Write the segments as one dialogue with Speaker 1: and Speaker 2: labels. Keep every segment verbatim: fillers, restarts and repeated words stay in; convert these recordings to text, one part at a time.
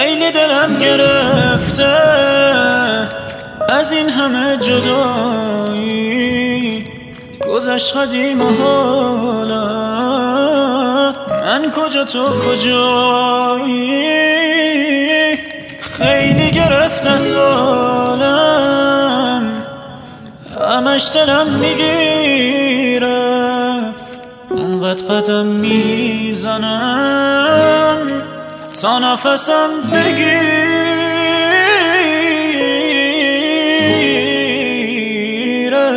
Speaker 1: خیلی دلم گرفته از این همه جدایی، گذشت قدیم و حالا من کجا تو کجایی. خیلی گرفته سالم، همش دلم میگیره، انقدر قدم میزنم تا نفسم بگیره.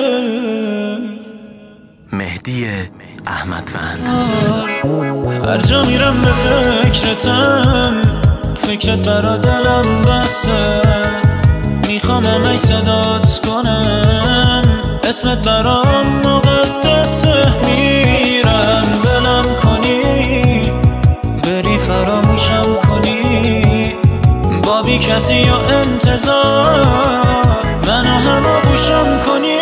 Speaker 2: مهدی احمدوند.
Speaker 1: هر جا میرم به فکرتم، فکرت برا دلم بسه، میخوام همش صدات کنم، اسمت برام مقدسه. میرم بلم کنی، بری فراموشم کنی، با بی کسی و انتظار منو همه بوشم کنی.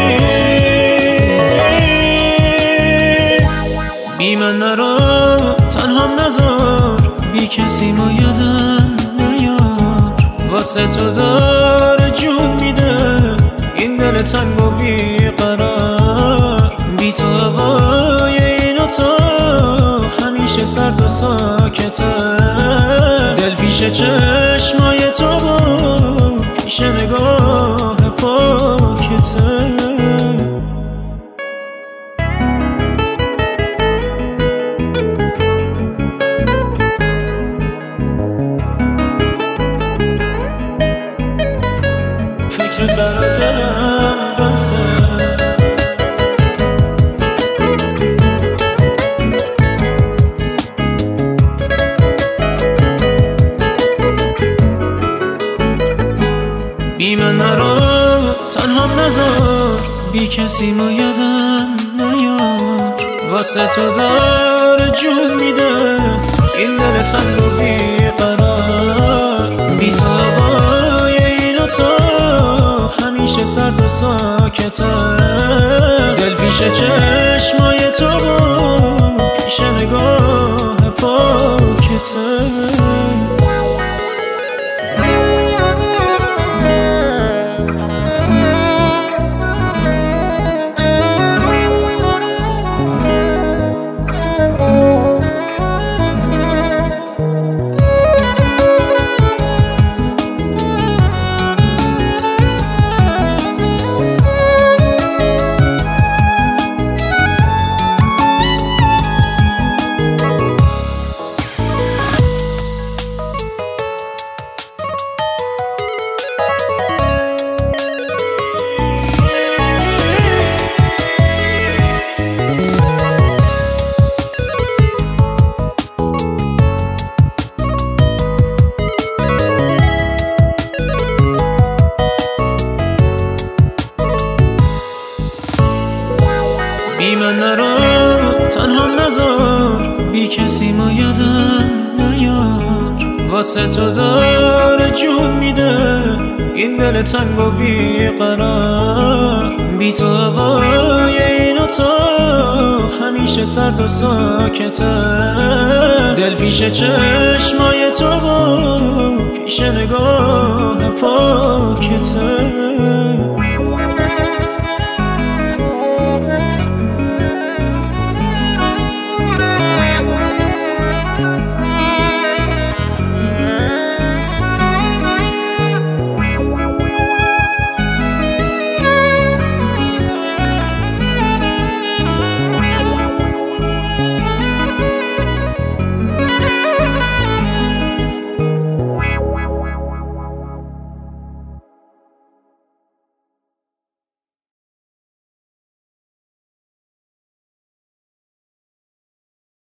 Speaker 1: بی من نرو تنها نذار، بی کسی ما یادم نیار، واسه تو داره جون میده این دل تنگ و بی قرار. بی تو هوای این اتاق همیشه سرد و ساکته، دل پیش چشمای تو و پیش نگاه پاکته. فکرت برا دلم بسه، بی من نرو تنها نذار، بی کسی ما یادم نیار، واسه تو داره جون میده این دل تنگ و بی قرار. بی تو هوای این اتاق همیشه سرد و ساکته، دل پیش چشمای تو و پیش نگاه پاکته. بی من نرو تنها نذار، بی کسی ما یادم نیار، واسه تو داره جون میده این دل تنگ و بی قرار. بی تو هوای این اتاق همیشه سرد و ساکته، دل پیش چشمای تو و پیش نگاه پاکته.